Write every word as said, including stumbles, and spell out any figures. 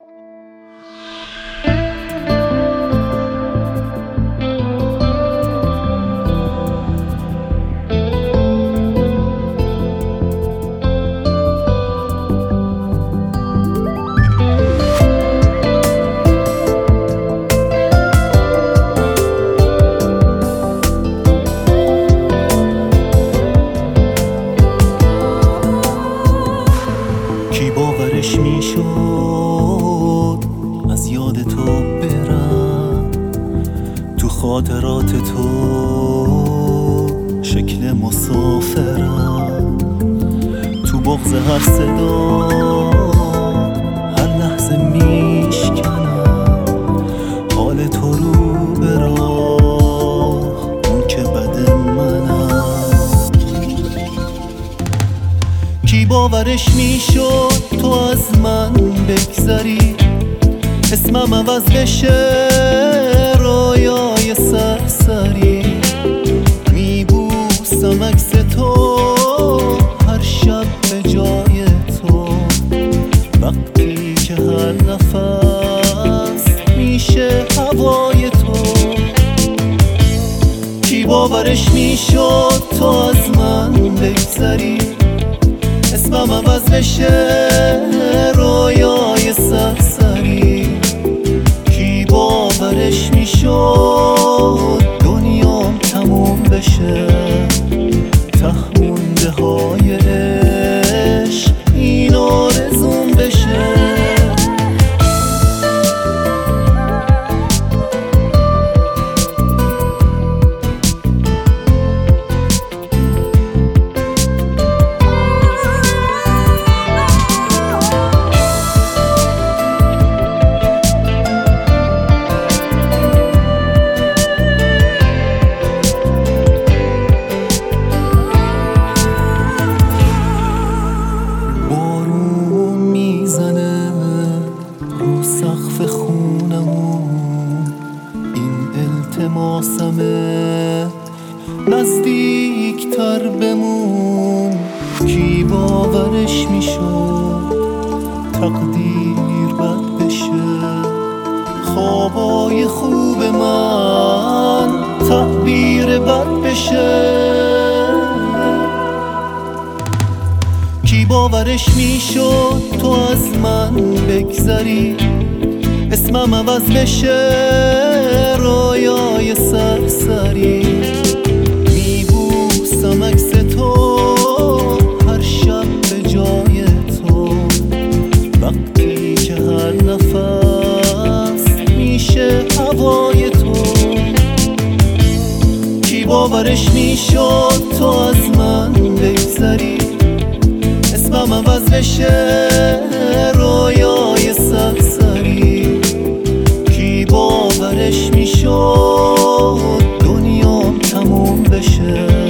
کی باورش میشد از یاد تو برم، تو خاطرات تو شکل مسافرم، تو بغض هر صدا هر لحظه میشکنم حال تو رو به راه، اون که بد منم. کی باورش میشد تو از من بگذری، اسمم عوض بشه رویای سرسری، میبوسم عکس تو هر شب به جای تو، وقتی که هر نفس میشه هوای تو. کی باورش میشد تو از من بگذری، اسمم عوض بشه رویای سرسری، کی باورش میشد دنیام تموم بشه، ته مونده های عشق این آرزوم بشه. سقف خونمون این التماسمه نزدیکتر بمون، کی باورش میشد تقدیر بد بشه، خوابای خوب من تعبیر بد بشه. کی باورش میشد تو از من بگذری، اسمم عوض بشه رویای سرسری، میبوسم عکس تو هر شب به جای تو، وقتی که هر نفس میشه هوای تو. کی باورش میشد تو از من بگذری، اسمم عوض بشه رویای سرسری، کی باورش میشد دنیام تموم بشه،